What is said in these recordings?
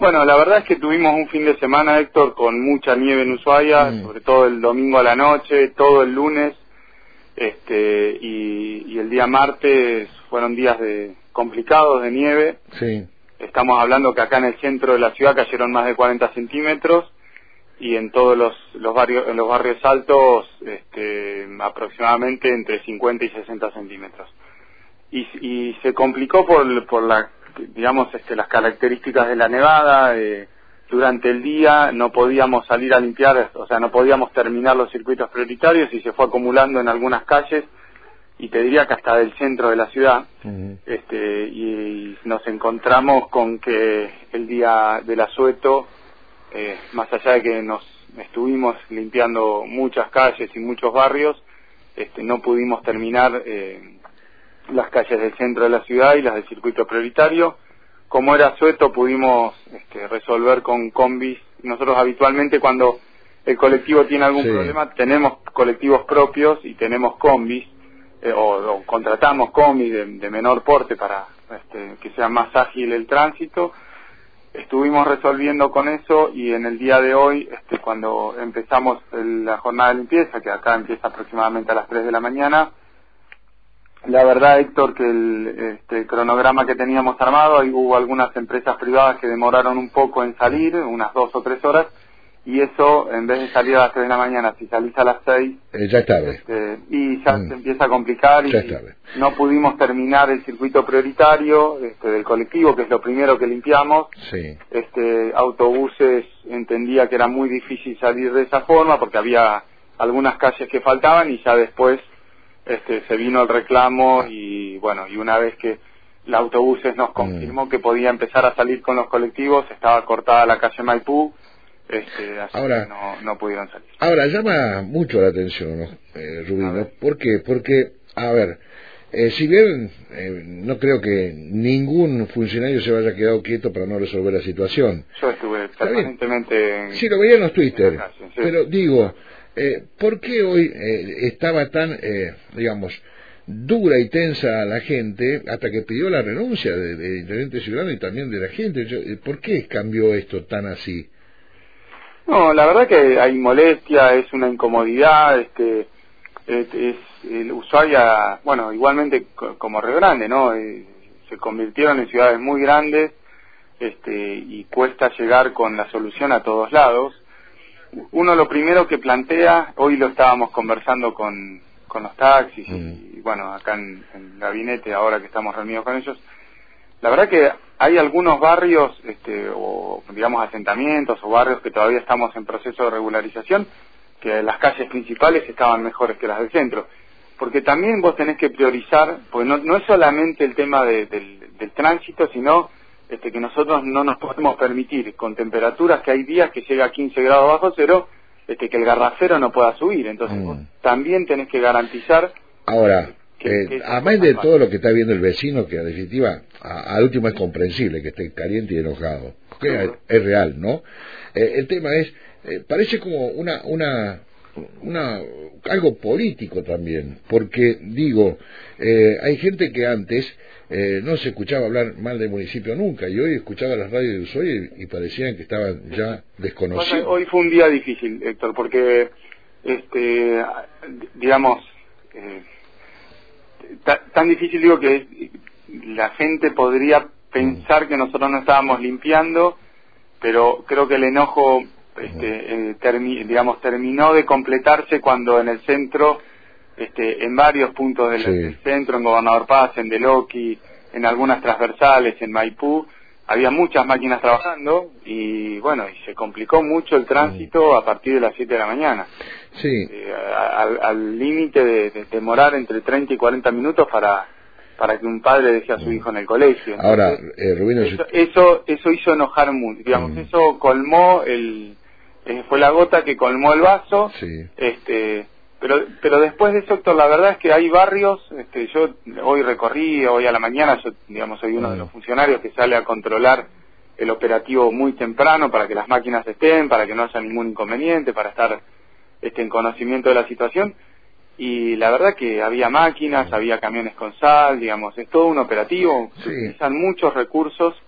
Bueno, la verdad es que tuvimos un fin de semana, Héctor, con mucha nieve en Ushuaia, sobre todo el domingo a la noche, todo el lunes, y el día martes fueron días complicados de nieve. Sí. Estamos hablando que acá en el centro de la ciudad cayeron más de 40 centímetros y en todos los barrios altos aproximadamente entre 50 y 60 centímetros. Y se complicó por las características de la nevada. Durante el día no podíamos salir a limpiar, o sea, no podíamos terminar los circuitos prioritarios y se fue acumulando en algunas calles, y te diría que hasta del centro de la ciudad. Y nos encontramos con que el día del asueto, más allá de que nos estuvimos limpiando muchas calles y muchos barrios, no pudimos terminar las calles del centro de la ciudad y las del circuito prioritario. Como era asueto pudimos resolver con combis. Nosotros habitualmente cuando el colectivo tiene algún problema tenemos colectivos propios y tenemos combis, o contratamos combis de menor porte para que sea más ágil el tránsito. Estuvimos resolviendo con eso, y en el día de hoy, cuando empezamos la jornada de limpieza, que acá empieza aproximadamente a las 3 de la mañana, la verdad, Héctor, que el cronograma que teníamos armado, ahí hubo algunas empresas privadas que demoraron un poco en salir, unas 2 o 3 horas, y eso, en vez de salir a las 3 de la mañana, si salís a las 6... ya es tarde. Y ya se empieza a complicar, y no pudimos terminar el circuito prioritario del colectivo, que es lo primero que limpiamos. Sí. Autobuses, entendía que era muy difícil salir de esa forma, porque había algunas calles que faltaban, y ya después se vino el reclamo, y bueno, y una vez que el autobuses nos confirmó que podía empezar a salir con los colectivos, estaba cortada la calle Maipú, así ahora, que no pudieron salir. Ahora, llama mucho la atención, ¿no? Rubino. ¿Por qué? Porque, a ver, si bien no creo que ningún funcionario se haya quedado quieto para no resolver la situación. Yo estuve permanentemente... Sí, lo veía en los Twitter, calle, sí. Pero digo, ¿por qué hoy estaba tan, dura y tensa la gente hasta que pidió la renuncia del intendente ciudadano y también de la gente? ¿Por qué cambió esto tan así? No, la verdad que hay molestia, es una incomodidad, es el Ushuaia, bueno, igualmente como Río Grande, ¿no? Se convirtieron en ciudades muy grandes, y cuesta llegar con la solución a todos lados. Uno lo primero que plantea, hoy lo estábamos conversando con los taxis y bueno, acá en el gabinete, ahora que estamos reunidos con ellos, la verdad que hay algunos barrios, o digamos asentamientos o barrios que todavía estamos en proceso de regularización, que las calles principales estaban mejores que las del centro. Porque también vos tenés que priorizar, porque no es solamente el tema del tránsito, sino que nosotros no nos podemos permitir, con temperaturas que hay días que llega a 15 grados bajo cero, que el garrafero no pueda subir. Entonces vos también tenés que garantizar... Ahora... además de todo lo que está viendo el vecino, que en definitiva al último es comprensible que esté caliente y enojado, es real, ¿no? El tema es, parece como algo político también, porque digo, hay gente que antes no se escuchaba hablar mal del municipio nunca, y hoy escuchaba las radios de Ushuaia y parecían que estaban ya desconocidos. Hoy fue un día difícil, Héctor, porque tan difícil, digo, que la gente podría pensar que nosotros no estábamos limpiando, pero creo que el enojo terminó de completarse cuando en el centro, en varios puntos del centro, en Gobernador Paz, en Deloqui, en algunas transversales, en Maipú, había muchas máquinas trabajando, y bueno, y se complicó mucho el tránsito a partir de las 7 de la mañana. Sí. Al límite de demorar entre 30 y 40 minutos para que un padre deje a su hijo en el colegio. Entonces, ahora, Rubino, eso hizo enojar mucho, digamos, eso colmó fue la gota que colmó el vaso. Sí. Pero después de eso, Héctor, la verdad es que hay barrios, yo hoy recorrí, hoy a la mañana, yo soy uno de los funcionarios que sale a controlar el operativo muy temprano para que las máquinas estén, para que no haya ningún inconveniente, para estar en conocimiento de la situación, y la verdad que había máquinas, había camiones con sal, digamos, es todo un operativo, se utilizan muchos recursos,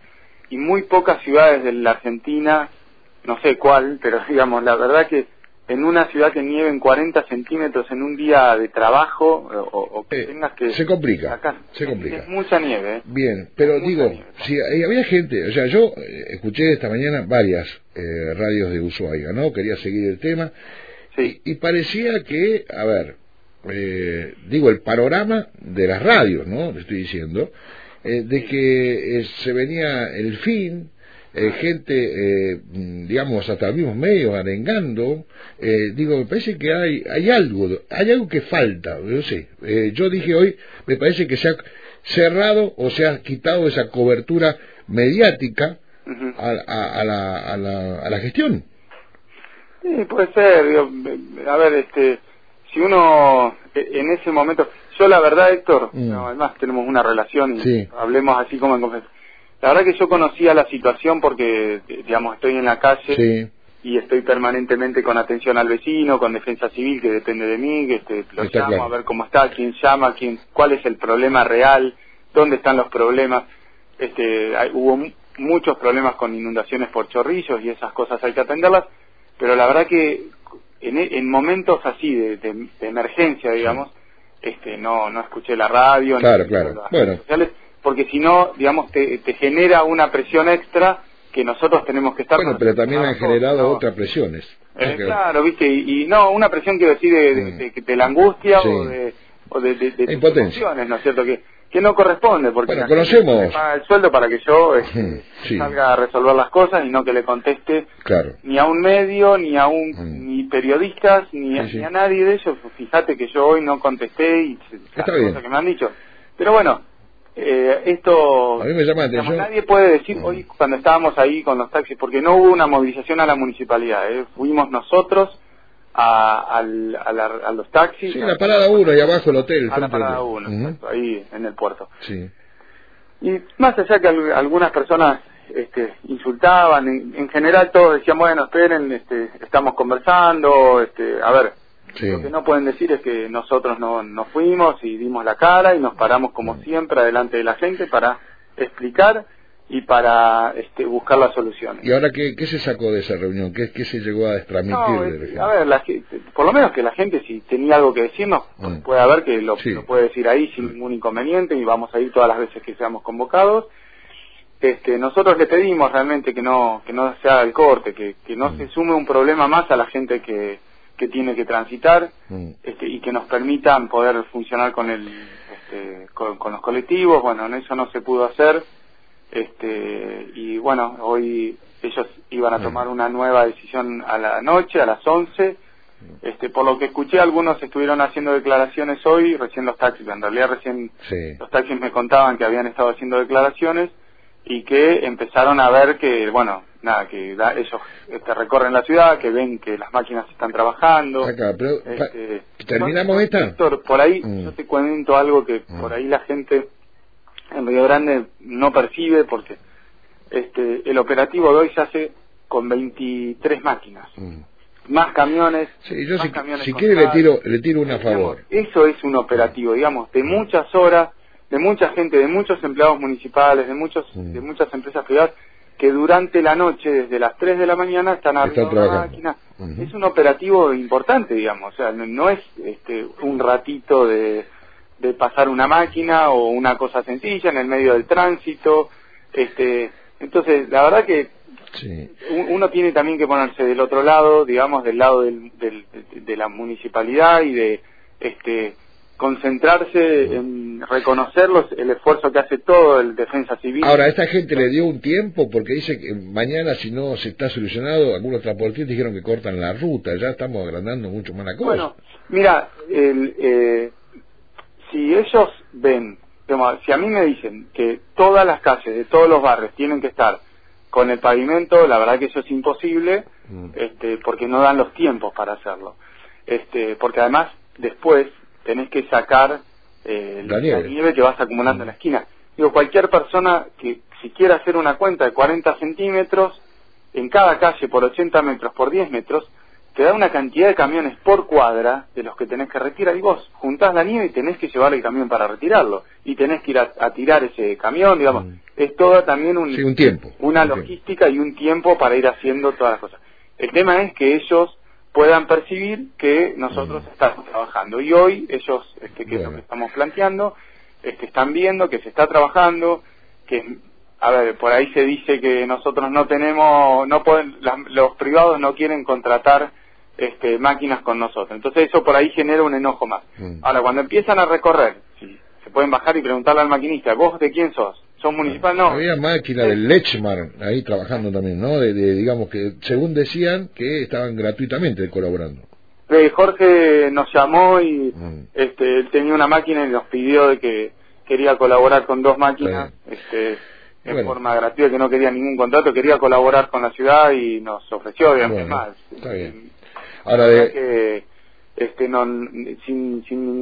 y muy pocas ciudades de la Argentina, no sé cuál, pero digamos, la verdad que en una ciudad que nieve en 40 centímetros en un día de trabajo, o que tengas que... Se complica, acá, se complica. Es mucha nieve. Bien, pero mucha digo, nieve. si había gente, o sea, yo escuché esta mañana varias radios de Ushuaia, ¿no? Quería seguir el tema, sí. y parecía que, a ver, digo, el panorama de las radios, ¿no? Le estoy diciendo, de que se venía el fin, gente, digamos, hasta los mismos medios arengando, digo, me parece que hay algo que falta, no sé, yo dije hoy, me parece que se ha cerrado o se ha quitado esa cobertura mediática a la gestión. Sí, puede ser, digo, a ver, si uno, en ese momento, yo la verdad, Héctor, no, además tenemos una relación, y hablemos así como en confianza. La verdad que yo conocía la situación porque, digamos, estoy en la calle y estoy permanentemente con atención al vecino, con defensa civil que depende de mí, que lo llamo claro. A ver cómo está, quién llama, cuál es el problema real, dónde están los problemas. Hubo muchos problemas con inundaciones por chorrillos y esas cosas hay que atenderlas, pero la verdad que en momentos así de emergencia, digamos, no escuché la radio, claro, ni claro. las redes sociales, porque si no, digamos, te genera una presión extra que nosotros tenemos que estar... Bueno, pero también han generado otras presiones. Claro, viste, y no, una presión quiero decir de la angustia o de impotencia, ¿no es cierto? Que no corresponde, porque bueno, conocemos... me paga el sueldo para que yo salga a resolver las cosas y no que le conteste ni a un medio, ni a ni periodistas, ni a nadie de ellos. Fíjate que yo hoy no contesté y las cosas que me han dicho. Pero bueno, esto a mí me llama la atención. Nadie puede decir hoy cuando estábamos ahí con los taxis, porque no hubo una movilización a la municipalidad, fuimos nosotros a los taxis. Sí, la parada 1 y abajo el hotel. A la parada 1, ahí en el puerto. Sí. Y más allá que algunas personas insultaban, en general todos decían, bueno, esperen, estamos conversando, a ver. Lo que no pueden decir es que nosotros no fuimos y dimos la cara y nos paramos como siempre delante de la gente para explicar y para buscar las soluciones. ¿Y ahora qué se sacó de esa reunión? ¿Qué se llegó a transmitir? A ver, por lo menos que la gente, si tenía algo que decirnos, puede haber que lo puede decir ahí sin ningún inconveniente y vamos a ir todas las veces que seamos convocados. Nosotros le pedimos realmente que no se haga el corte, que no se sume un problema más a la gente que tiene que transitar y que nos permitan poder funcionar con con los colectivos. Bueno, en eso no se pudo hacer y bueno, hoy ellos iban a tomar una nueva decisión a la noche, a las 11. Por lo que escuché, algunos estuvieron haciendo declaraciones hoy, recién los taxis, en realidad recién los taxis me contaban que habían estado haciendo declaraciones y que empezaron a ver que, bueno, nada, que ellos recorren la ciudad, que ven que las máquinas están trabajando. Acá, pero, ¿terminamos esta? Héctor, por ahí yo te cuento algo que por ahí la gente en Río Grande no percibe, porque el operativo de hoy se hace con 23 máquinas. Más camiones. Sí, yo si quiere le tiro una a favor. Eso es un operativo, digamos, de muchas horas, de mucha gente, de muchos empleados municipales, de muchas empresas privadas, que durante la noche, desde las 3 de la mañana, están arriba de la máquina. Es un operativo importante, digamos, o sea, no es un ratito de pasar una máquina o una cosa sencilla en el medio del tránsito. Entonces, la verdad que uno tiene también que ponerse del otro lado, digamos, del lado de la municipalidad y de concentrarse en reconocer el esfuerzo que hace todo el Defensa Civil. Ahora, esta gente le dio un tiempo porque dice que mañana, si no se está solucionado, algunos transportistas dijeron que cortan la ruta. Ya estamos agrandando mucho más la cosa. Bueno, mira, si ellos ven, si a mí me dicen que todas las calles de todos los barrios tienen que estar con el pavimento, la verdad que eso es imposible, porque no dan los tiempos para hacerlo. Porque además, después tenés que sacar la nieve que vas acumulando en la esquina. Digo, cualquier persona que si quiere hacer una cuenta de 40 centímetros, en cada calle por 80 metros, por 10 metros, te da una cantidad de camiones por cuadra de los que tenés que retirar, y vos juntás la nieve y tenés que llevar el camión para retirarlo, y tenés que ir a tirar ese camión, digamos, es toda también un tiempo, una logística y un tiempo para ir haciendo todas las cosas. El tema es que ellos puedan percibir que nosotros estamos trabajando, y hoy ellos, que es lo que estamos planteando, están viendo que se está trabajando, que, a ver, por ahí se dice que nosotros no tenemos, no pueden, los privados no quieren contratar máquinas con nosotros, entonces eso por ahí genera un enojo más. Ahora, cuando empiezan a recorrer, si se pueden bajar y preguntarle al maquinista, ¿vos de quién sos? ¿Sos municipal? No. Había máquina del Lechmar ahí trabajando también, ¿no? Digamos que, según decían, que estaban gratuitamente colaborando. Jorge nos llamó y él tenía una máquina y nos pidió de que quería colaborar con 2 máquinas, en forma gratuita, que no quería ningún contrato, quería colaborar con la ciudad y nos ofreció, digamos, más. Está bien. Ahora sin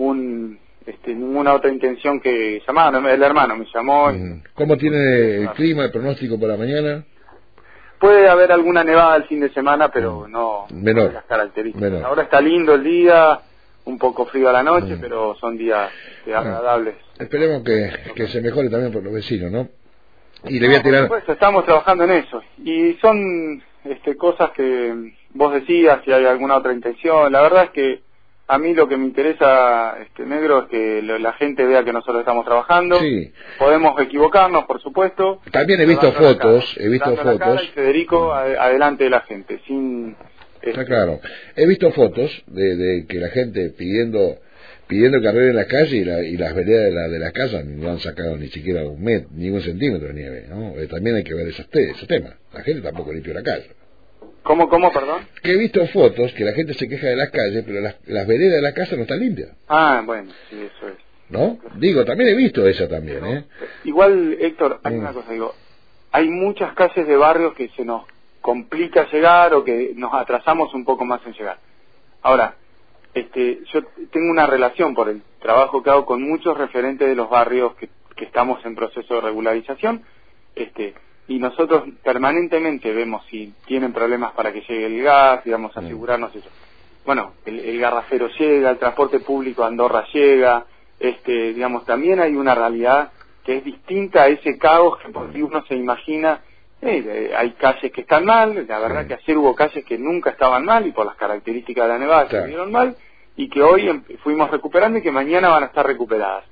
ninguna otra intención que llamar, el hermano me llamó. ¿Cómo tiene el clima, el pronóstico para mañana? Puede haber alguna nevada el fin de semana, pero no de las características. Menor. Ahora está lindo el día, un poco frío a la noche, pero son días agradables. Esperemos que se mejore también por los vecinos, ¿no? Y le voy a tirar... Por supuesto, estamos trabajando en eso. Y son cosas que vos decías, si hay alguna otra intención. La verdad es que a mí lo que me interesa, Negro, es que la gente vea que nosotros estamos trabajando. Sí. Podemos equivocarnos, por supuesto. También he visto fotos, y Federico adelante de la gente, sin... Está claro. He visto fotos de que la gente pidiendo que arreglen la calle y las veredas de la casa no han sacado ni siquiera ningún centímetro de nieve, ¿no? También hay que ver ese tema. La gente tampoco limpió la calle. ¿Cómo, perdón? Que he visto fotos que la gente se queja de las calles, pero las veredas de la casa no están limpias. Ah, bueno, sí, eso es. ¿No? Digo, también he visto eso también, pero, igual, Héctor, hay una cosa, hay muchas calles de barrios que se nos complica llegar o que nos atrasamos un poco más en llegar. Ahora, yo tengo una relación por el trabajo que hago con muchos referentes de los barrios que estamos en proceso de regularización, y nosotros permanentemente vemos si tienen problemas para que llegue el gas, digamos, asegurarnos eso. Bueno, el garrafero llega, el transporte público a Andorra llega, digamos, también hay una realidad que es distinta a ese caos que por si uno se imagina. Hay calles que están mal, la verdad que ayer hubo calles que nunca estaban mal y por las características de la nevada se vieron mal, y que hoy fuimos recuperando y que mañana van a estar recuperadas.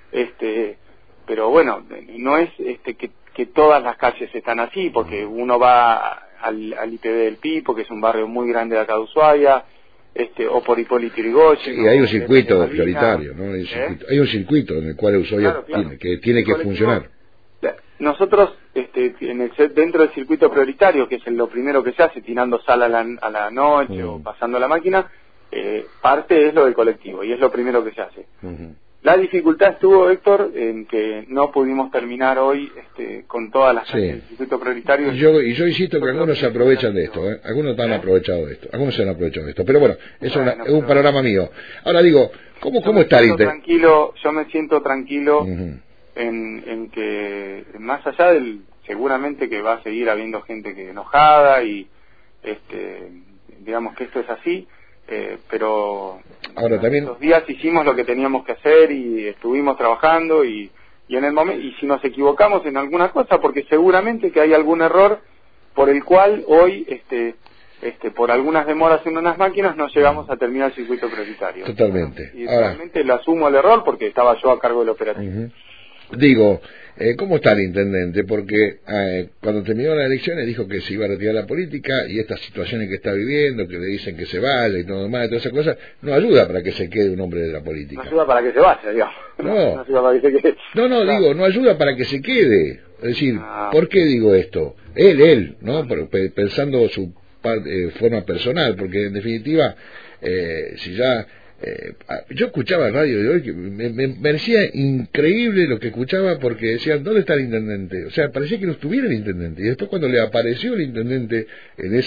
Pero bueno, no es que todas las calles están así, porque uno va al IPB del Pipo, que es un barrio muy grande de acá de Ushuaia, o por Hipólito Yrigoyen. Sí, hay un circuito prioritario, ¿no? Hay un circuito en el cual Ushuaia tiene que funcionar. Nosotros, dentro del circuito prioritario, que es lo primero que se hace, tirando sal a la noche o pasando la máquina, parte es lo del colectivo, y es lo primero que se hace. La dificultad estuvo, Héctor, en que no pudimos terminar hoy con todas las calles del circuito prioritario. Y yo insisto que algunos se aprovechan de esto, algunos han aprovechado de esto, algunos se han aprovechado de esto, pero bueno, eso es un panorama mío. Ahora digo, ¿cómo está el yo me siento tranquilo en que, más allá del, seguramente que va a seguir habiendo gente que enojada y digamos que esto es así, pero ahora también estos días hicimos lo que teníamos que hacer y estuvimos trabajando y en el momento, y si nos equivocamos en alguna cosa, porque seguramente que hay algún error por el cual hoy por algunas demoras en unas máquinas no llegamos a terminar el circuito prioritario. Totalmente. Y realmente le asumo el error porque estaba yo a cargo del operativo. Digo, ¿cómo está el intendente? Porque cuando terminó las elecciones dijo que se iba a retirar la política, y estas situaciones que está viviendo, que le dicen que se vaya y todo más, todas esas cosas, no ayuda para que se quede un hombre de la política. No ayuda para que se vaya, digamos. No ayuda para que se quede. Digo, no ayuda para que se quede. Es decir, ¿por qué digo esto? Él, ¿no? Pensando su forma personal, porque en definitiva, si ya... yo escuchaba el radio de hoy que me parecía increíble lo que escuchaba, porque decían, ¿dónde está el intendente? O sea, parecía que no estuviera el intendente, y después cuando le apareció el intendente en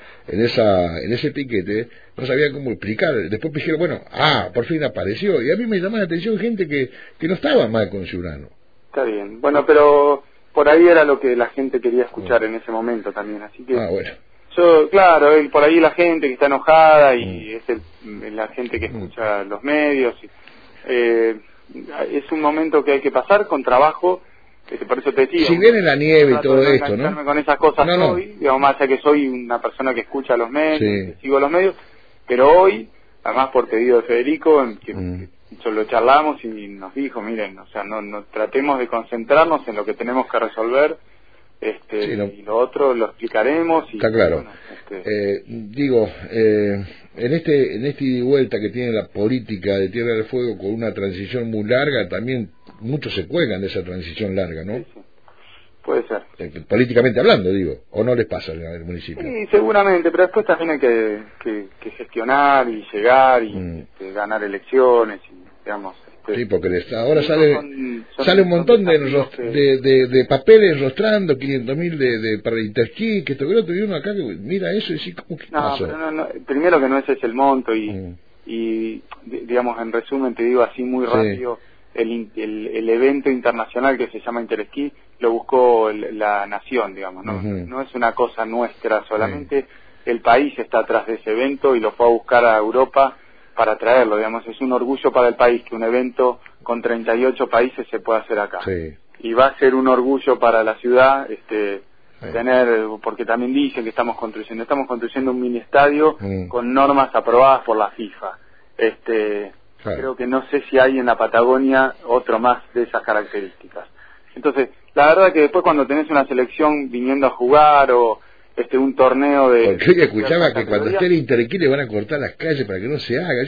ese piquete, no sabía cómo explicar. Después me dijeron, bueno, por fin apareció, y a mí me llamaba la atención gente que no estaba mal con Ciudadano. Está bien, bueno, pero por ahí era lo que la gente quería escuchar en ese momento también, así que bueno. Claro, por ahí la gente que está enojada y es la gente que escucha los medios. Es un momento que hay que pasar con trabajo, por eso te decía. Si viene la nieve y todo esto, ¿no? Con esas cosas hoy, digamos, más allá que soy una persona que escucha los medios, que sigo los medios, pero hoy, además por pedido de Federico, que lo charlamos y nos dijo, miren, o sea, no tratemos de concentrarnos en lo que tenemos que resolver. Y lo otro lo explicaremos. Está claro. Bueno, en este ida y vuelta que tiene la política de Tierra del Fuego con una transición muy larga, también muchos se cuelgan de esa transición larga, ¿no? Sí. Puede ser. Políticamente hablando, digo, o no les pasa en el municipio. Sí, seguramente, pero después también hay que gestionar y llegar y ganar elecciones, y, digamos. Sí, porque ahora sale un montón de papeles enrostrando, 500.000 para Interski, que esto que lo tuvieron acá, que mira eso y sí, ¿cómo que pasó? Pero no, primero que no ese es el monto y digamos, en resumen, te digo así muy rápido, el evento internacional que se llama Interesquí lo buscó la nación, digamos, no es una cosa nuestra solamente, el país está atrás de ese evento y lo fue a buscar a Europa para traerlo, digamos, es un orgullo para el país que un evento con 38 países se pueda hacer acá. Y va a ser un orgullo para la ciudad tener, porque también dicen que estamos construyendo un mini estadio con normas aprobadas por la FIFA. Creo que no sé si hay en la Patagonia otro más de esas características. Entonces, la verdad que después cuando tenés una selección viniendo a jugar o un torneo de... Porque hoy escuchaba que cuando esté el Interquí le van a cortar las calles para que no se haga.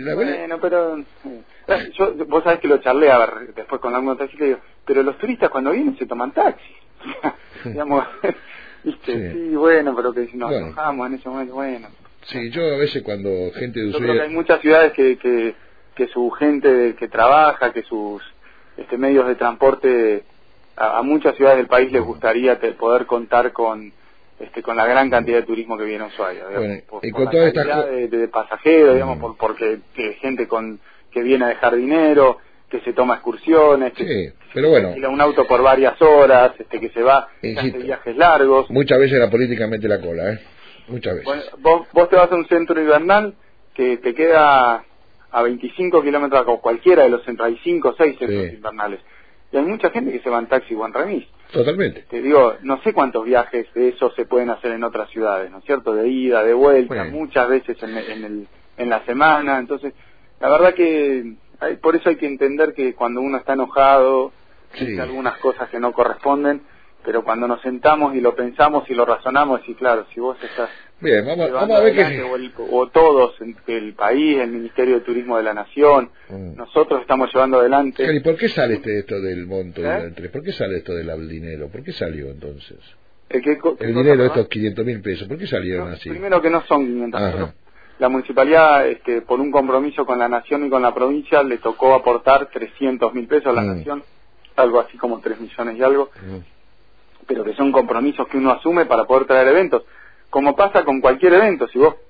Vos sabés que lo charlé a ver, después con algún taxista y digo, pero los turistas cuando vienen se toman taxi. Digamos, ¿viste? Sí, bueno, pero que si nos enojamos en ese momento, bueno. Sí, yo a veces cuando gente de Yo creo que hay muchas ciudades que su gente que trabaja, que sus medios de transporte, a muchas ciudades del país les gustaría poder contar con la gran cantidad de turismo que viene a Ushuaia, digamos, y con toda esta de pasajeros, digamos, porque gente que viene a dejar dinero, que se toma excursiones, pero bueno, alquila un auto por varias horas, que se va, que hace viajes largos. Muchas veces la política mete la cola, muchas veces. Bueno, vos te vas a un centro invernal que te queda a 25 kilómetros o cualquiera de los centros, hay 5 o 6 centros invernales, y hay mucha gente que se va en taxi o en remis. Totalmente. Te digo, no sé cuántos viajes de esos se pueden hacer en otras ciudades, ¿no es cierto? De ida, de vuelta, muchas veces en la semana. Entonces, la verdad que por eso hay que entender que cuando uno está enojado, dice algunas cosas que no corresponden, pero cuando nos sentamos y lo pensamos y lo razonamos, y claro, si vos estás... Bien, vamos a ver que... o todos, el país, el Ministerio de Turismo de la Nación, nosotros estamos llevando adelante... ¿Y por qué sale esto del monto? ¿Por qué sale esto del dinero? ¿Por qué salió entonces? El dinero de estos 500.000 pesos, ¿por qué salieron así? Primero que no son 500 pesos. La municipalidad, por un compromiso con la Nación y con la provincia, le tocó aportar 300.000 pesos a la Nación, algo así como 3 millones y algo, pero que son compromisos que uno asume para poder traer eventos. Como pasa con cualquier evento,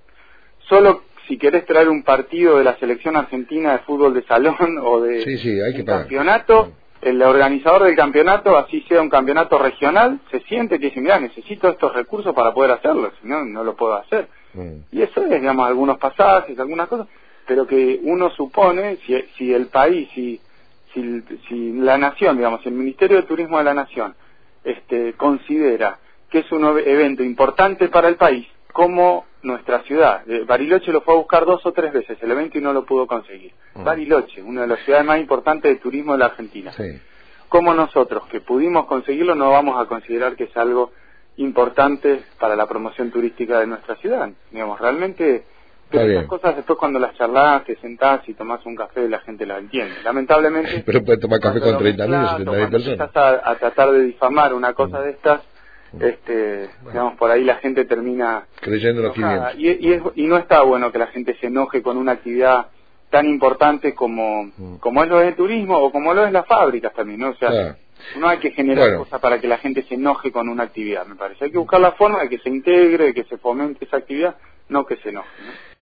si querés traer un partido de la selección argentina de fútbol de salón o de hay que un campeonato, el organizador del campeonato, así sea un campeonato regional, se siente que dice, mira, necesito estos recursos para poder hacerlo, si no, no lo puedo hacer. Y eso es, digamos, algunos pasajes, algunas cosas, pero que uno supone, si el país, si la Nación, digamos, si el Ministerio de Turismo de la Nación considera que es un evento importante para el país, como nuestra ciudad. Bariloche lo fue a buscar 2 o 3 veces el evento y no lo pudo conseguir. Bariloche, una de las ciudades más importantes de turismo de la Argentina. Como nosotros, que pudimos conseguirlo, no vamos a considerar que es algo importante para la promoción turística de nuestra ciudad. Digamos, realmente, pero esas cosas después cuando las charlas, te sentás y tomás un café, la gente las entiende. Lamentablemente... Pero puedes tomar café con 30.000 o 70.000 personas. Estás a tratar de difamar una cosa de estas, digamos, por ahí la gente termina creyendo los 500. Y no está bueno que la gente se enoje con una actividad tan importante como es lo del turismo o como lo es las fábricas también, ¿no? O sea, no hay que generar cosas para que la gente se enoje con una actividad, me parece. Hay que buscar la forma de que se integre, de que se fomente esa actividad, no que se enoje, ¿no?